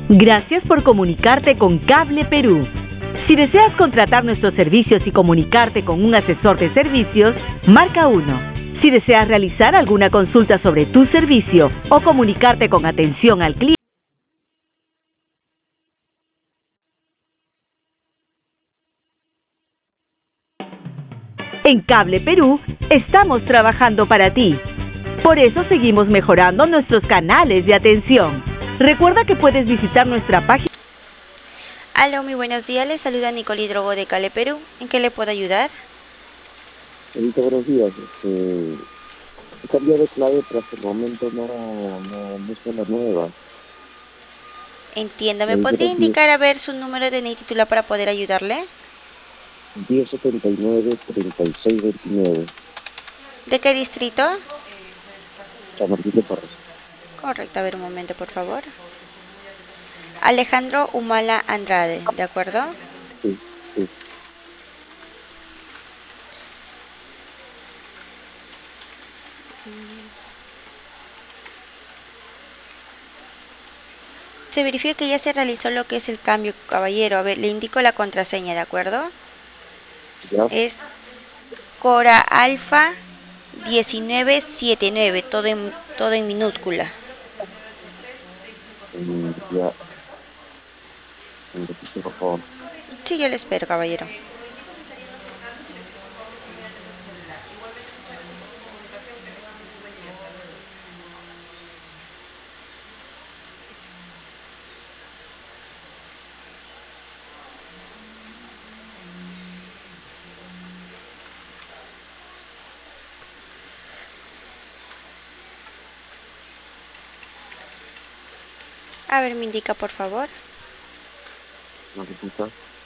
Gracias por comunicarte con Cable Perú. Si deseas contratar nuestros servicios y comunicarte con un asesor de servicios, marca 1. Si deseas realizar alguna consulta sobre tu servicio o comunicarte con atención al cliente, en Cable Perú estamos trabajando para ti. Por eso seguimos mejorando nuestros canales de atención. Recuerda que puedes visitar nuestra página. Aló, muy buenos días. Les saluda Nicole Drogo de Cable Perú. ¿En qué le puedo ayudar? Ahorita, buenos días. He cambiado de clave, pero hasta el momento no está la nueva. Entiendo. ¿Me podría indicar a ver su número de DNI titular para poder ayudarle? 1079-3629. ¿De qué distrito? San Martín de Porres. Correcto, a ver un momento, por favor. Alejandro Humala Andrade, ¿de acuerdo? Sí, sí. Se verifica que ya se realizó lo que es el cambio, caballero. A ver, le indico la contraseña, ¿de acuerdo? ¿Ya? Es Cora Alfa 1979, todo en minúscula. Ya. Repite, por favor. Sí, yo le espero, caballero. A ver, me indica, por favor. ¿No repita?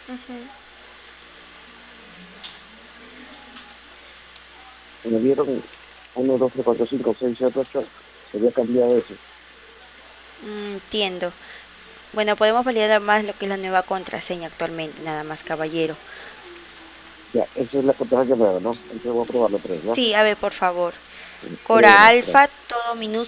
Me dieron 1, 2, 3, 4, 5, 6, 7, 8. Se había cambiado eso. Entiendo. Bueno, podemos validar más lo que es la nueva contraseña actualmente, nada más, caballero. Ya, esa es la contraseña nueva, ¿no? Entonces voy a probarlo otra vez, ¿ya? Sí, a ver, por favor. Cora Pruébalo, Alfa, todo minúsculo.